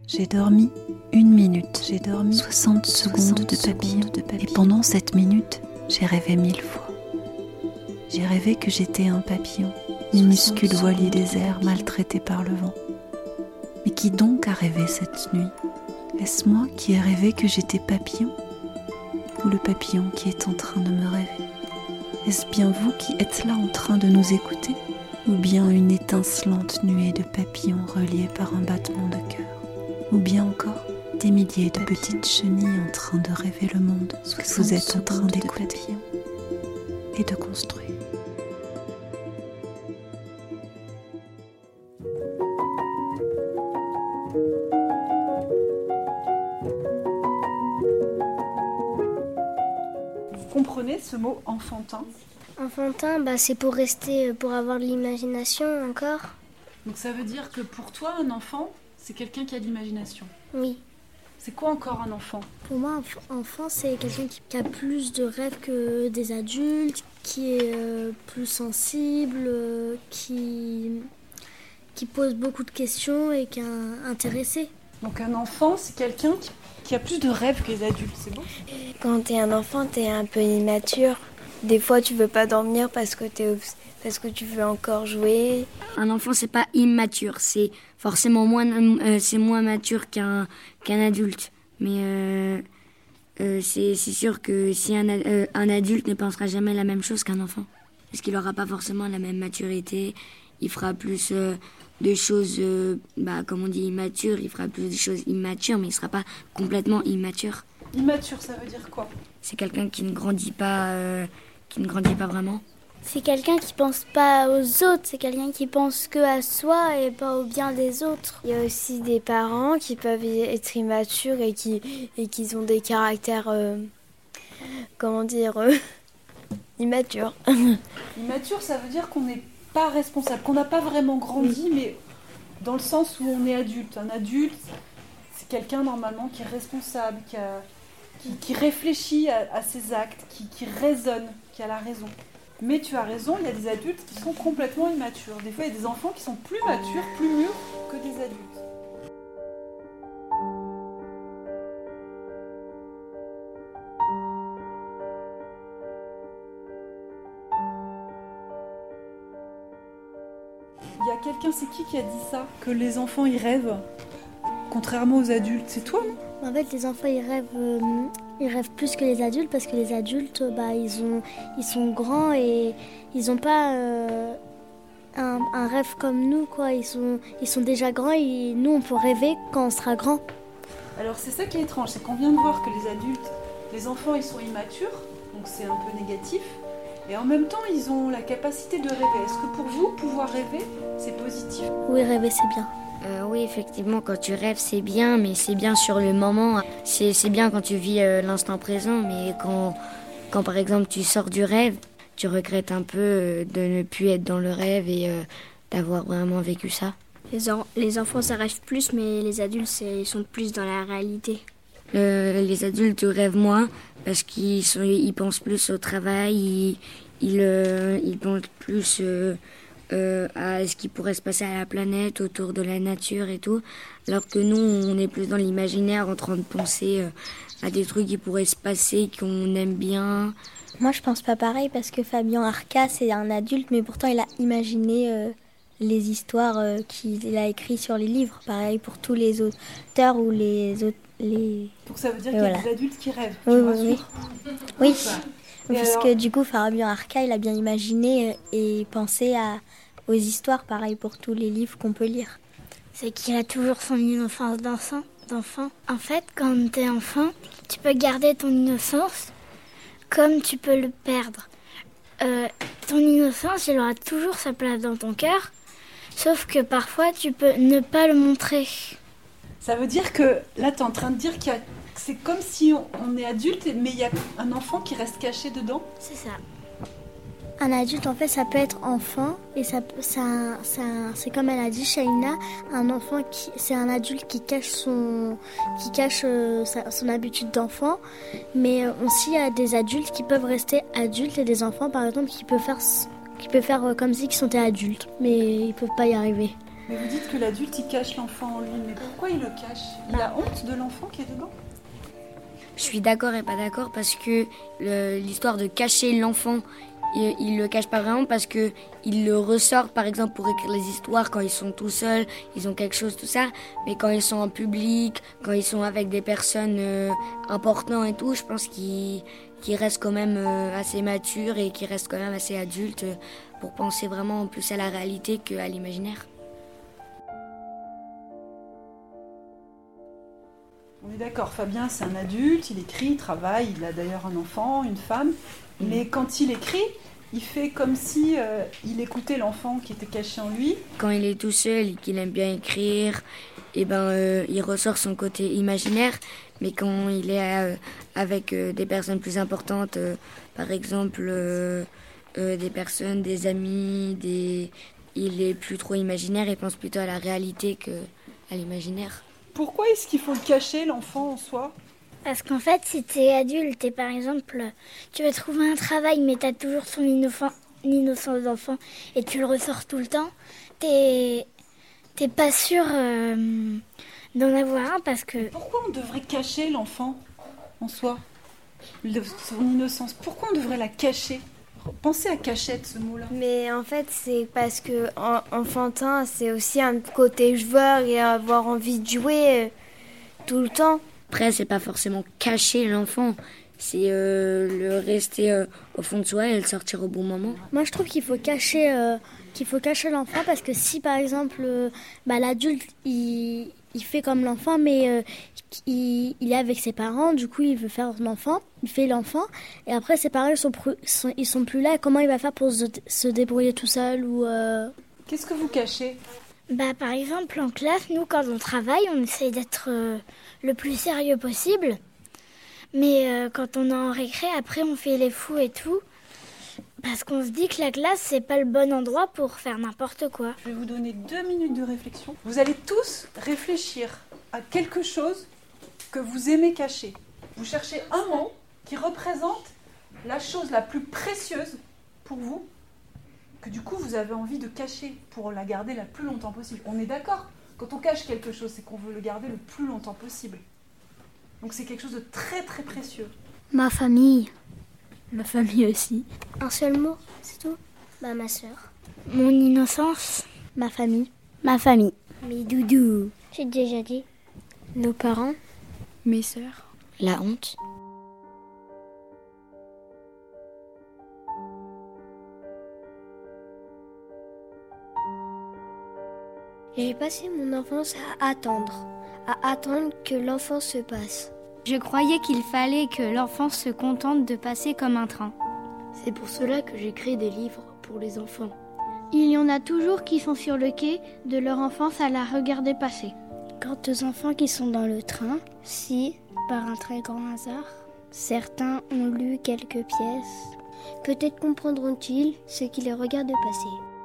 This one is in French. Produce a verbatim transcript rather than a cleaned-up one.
J'ai dormi une minute, j'ai dormi soixante secondes de papillon, de papillon. Et pendant cette minute, j'ai rêvé mille fois. J'ai rêvé que j'étais un papillon, minuscule voilier des airs maltraité par le vent. Mais qui donc a rêvé cette nuit ? Est-ce moi qui ai rêvé que j'étais papillon ? Ou le papillon qui est en train de me rêver ? Est-ce bien vous qui êtes là en train de nous écouter ? Ou bien une étincelante nuée de papillons reliés par un battement de cœur ? Ou bien encore des milliers de petites chenilles en train de rêver le monde que vous êtes en train d'écouter et de construire. Vous comprenez ce mot enfantin ? Enfantin, bah, c'est pour rester, pour avoir de l'imagination encore. Donc ça veut dire que pour toi, un enfant, c'est quelqu'un qui a de l'imagination. Oui. C'est quoi encore un enfant ? Pour moi, un enfant, c'est quelqu'un qui a plus de rêves que des adultes, qui est euh, plus sensible, euh, qui, qui pose beaucoup de questions et qui est intéressé. Donc un enfant, c'est quelqu'un qui, qui a plus de rêves que les adultes, c'est bon ? Quand t'es un enfant, t'es un peu immature. Des fois, tu veux pas dormir parce que t'es obs- parce que tu veux encore jouer. Un enfant, c'est pas immature, c'est forcément moins, euh, c'est moins mature qu'un qu'un adulte. Mais euh, euh, c'est c'est sûr que si un euh, un adulte ne pensera jamais la même chose qu'un enfant, parce qu'il aura pas forcément la même maturité, il fera plus euh, de choses, euh, bah comme on dit immature, il fera plus de choses immatures, mais il sera pas complètement immature. Immature, ça veut dire quoi ? C'est quelqu'un qui ne grandit pas, euh, qui ne grandit pas vraiment. C'est quelqu'un qui pense pas aux autres, c'est quelqu'un qui pense que à soi et pas au bien des autres. Il y a aussi des parents qui peuvent être immatures et qui, et qui ont des caractères, euh, comment dire, euh, immatures. Immature, ça veut dire qu'on n'est pas responsable, qu'on n'a pas vraiment grandi, mais dans le sens où on est adulte. Un adulte, c'est quelqu'un normalement qui est responsable, qui, a, qui, qui réfléchit à, à ses actes, qui, qui raisonne, qui a la raison. Mais tu as raison, il y a des adultes qui sont complètement immatures. Des fois, il y a des enfants qui sont plus matures, plus mûrs que des adultes. Il y a quelqu'un, c'est qui qui a dit ça ? Que les enfants, ils rêvent, contrairement aux adultes. C'est toi, non ? En fait, les enfants, ils rêvent, euh, ils rêvent plus que les adultes parce que les adultes, bah, ils, ont, ils sont grands et ils n'ont pas euh, un, un rêve comme nous, quoi. Ils sont, ils sont déjà grands et nous, on peut rêver quand on sera grand. Alors, c'est ça qui est étrange, c'est qu'on vient de voir que les adultes, les enfants, ils sont immatures, donc c'est un peu négatif. Et en même temps, ils ont la capacité de rêver. Est-ce que pour vous, pouvoir rêver, c'est positif ? Oui, rêver, c'est bien. Euh, oui, effectivement, quand tu rêves, c'est bien, mais c'est bien sur le moment. C'est, c'est bien quand tu vis euh, l'instant présent, mais quand, quand, par exemple, tu sors du rêve, tu regrettes un peu euh, de ne plus être dans le rêve et euh, d'avoir vraiment vécu ça. Les, en- les enfants, ça rêve plus, mais les adultes, c'est- ils sont plus dans la réalité. Euh, les adultes rêvent moins parce qu'ils sont, ils pensent plus au travail, ils, ils, euh, ils pensent plus... Euh, Euh, à ce qui pourrait se passer à la planète, autour de la nature et tout, alors que nous, on est plus dans l'imaginaire, en train de penser euh, à des trucs qui pourraient se passer, qu'on aime bien. Moi, je pense pas pareil parce que Fabien Arcas, c'est un adulte, mais pourtant, il a imaginé euh, les histoires euh, qu'il a écrites sur les livres. Pareil pour tous les auteurs ou les autres... Les... Donc ça veut dire Et qu'il y a voilà. des adultes qui rêvent, Oui, tu oui, rassures ? Oui, Et parce alors que du coup, Fabien Arcas, il a bien imaginé et pensé à, aux histoires, pareil pour tous les livres qu'on peut lire. C'est qu'il a toujours son innocence d'enfant. d'enfant. En fait, quand t'es enfant, tu peux garder ton innocence comme tu peux le perdre. Euh, ton innocence, elle aura toujours sa place dans ton cœur, sauf que parfois, tu peux ne pas le montrer. Ça veut dire que là, tu es en train de dire qu'il y a... c'est comme si on, on est adulte, mais il y a un enfant qui reste caché dedans. C'est ça. Un adulte, en fait, ça peut être enfant, et ça, ça, ça, c'est comme elle a dit, Shaina, un enfant, qui, c'est un adulte qui cache son, qui cache euh, sa, son habitude d'enfant, mais euh, aussi il y a des adultes qui peuvent rester adultes, et des enfants, par exemple, qui peuvent faire, qui peuvent faire euh, comme si ils sont adultes, mais ils peuvent pas y arriver. Mais vous dites que l'adulte, il cache l'enfant en lui. Mais pourquoi il le cache? Il a honte de l'enfant qui est dedans? Je suis d'accord et pas d'accord parce que le- l'histoire de cacher l'enfant, il, il le cache pas vraiment parce que il le ressort par exemple pour écrire les histoires quand ils sont tout seuls, ils ont quelque chose tout ça, mais quand ils sont en public, quand ils sont avec des personnes euh, importantes et tout, je pense qu'ils qu'ils restent quand même euh, assez matures et qu'ils restent quand même assez adultes euh, pour penser vraiment plus à la réalité qu'à l'imaginaire. On est d'accord, Fabien, c'est un adulte, il écrit, il travaille, il a d'ailleurs un enfant, une femme. Mmh. Mais quand il écrit, il fait comme si euh, il écoutait l'enfant qui était caché en lui. Quand il est tout seul et qu'il aime bien écrire, eh ben, euh, il ressort son côté imaginaire. Mais quand il est euh, avec euh, des personnes plus importantes, euh, par exemple euh, euh, des personnes, des amis, des... il est plus trop imaginaire et pense plutôt à la réalité qu'à l'imaginaire. Pourquoi est-ce qu'il faut le cacher, l'enfant en soi? Parce qu'en fait, si tu es adulte et par exemple, tu vas trouver un travail mais tu as toujours son innocence, innocence d'enfant et tu le ressors tout le temps, t'es, t'es pas sûr euh, d'en avoir un parce que... Pourquoi on devrait cacher l'enfant en soi, le, son innocence? Pourquoi on devrait la cacher? Pensez à cachette, ce mot-là. Mais en fait, c'est parce que en, enfantin, c'est aussi un côté joueur et avoir envie de jouer euh, tout le temps. Après, c'est pas forcément cacher l'enfant, c'est euh, le rester euh, au fond de soi et le sortir au bon moment. Moi, je trouve qu'il faut cacher, euh, qu'il faut cacher l'enfant parce que si, par exemple, euh, bah, l'adulte, il, il fait comme l'enfant, mais euh, il, il est avec ses parents, du coup, il veut faire l'enfant, il fait l'enfant, et après, ses parents, ils sont, pr- sont, ils sont plus là, et comment il va faire pour se, se débrouiller tout seul ou... Euh... Qu'est-ce que vous cachez? Bah, par exemple, en classe, nous, quand on travaille, on essaye d'être euh, le plus sérieux possible. Mais euh, quand on est en récré, après, on fait les fous et tout. Parce qu'on se dit que la classe, c'est pas le bon endroit pour faire n'importe quoi. Je vais vous donner deux minutes de réflexion. Vous allez tous réfléchir à quelque chose que vous aimez cacher. Vous cherchez un mot qui représente la chose la plus précieuse pour vous, que du coup vous avez envie de cacher pour la garder la plus longtemps possible. On est d'accord? Quand on cache quelque chose, c'est qu'on veut le garder le plus longtemps possible. Donc c'est quelque chose de très très précieux. Ma famille. Ma famille aussi. Un seul mot, c'est tout? Bah, ma sœur. Mon innocence. Ma famille. Ma famille. Mes doudous. J'ai déjà dit. Nos parents. Mes sœurs. La honte. J'ai passé mon enfance à attendre, à attendre que l'enfance se passe. Je croyais qu'il fallait que l'enfant se contente de passer comme un train. C'est pour cela que j'écris des livres pour les enfants. Il y en a toujours qui sont sur le quai de leur enfance à la regarder passer. Quant aux enfants qui sont dans le train, si, par un très grand hasard, certains ont lu quelques pièces, peut-être comprendront-ils ce qui les regarde passer.